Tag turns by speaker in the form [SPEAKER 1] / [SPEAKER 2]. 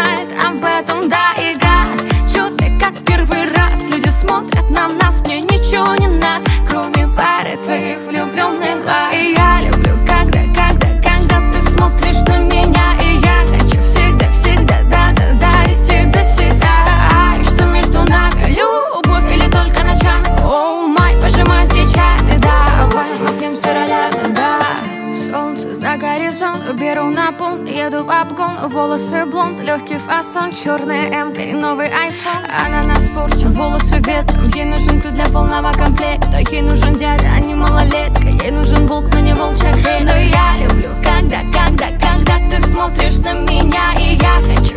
[SPEAKER 1] знает об этом, да, и газ. Чудо, как первый раз. Люди смотрят на нас, мне ничего не надо, кроме пары твоих влюбленных глаз. И я люблю, когда ты смотришь на меня. И я хочу всегда дарить тебе себя. И что между нами, любовь или только ночами? Оу май, пожимает плечами, давай напьемся ролями, да. Солнце за горизонт, беру на пункт, еду в обгон. Волосы блонд, легкий фасон, черная МК и новый айфон. Она на спорте, волосы ветром. Ей нужен ты для полного комплекта. Ей нужен дядя, а не малолетка. Ей нужен волк, но не волчья хрень. Но я люблю, когда ты смотришь на меня. И я хочу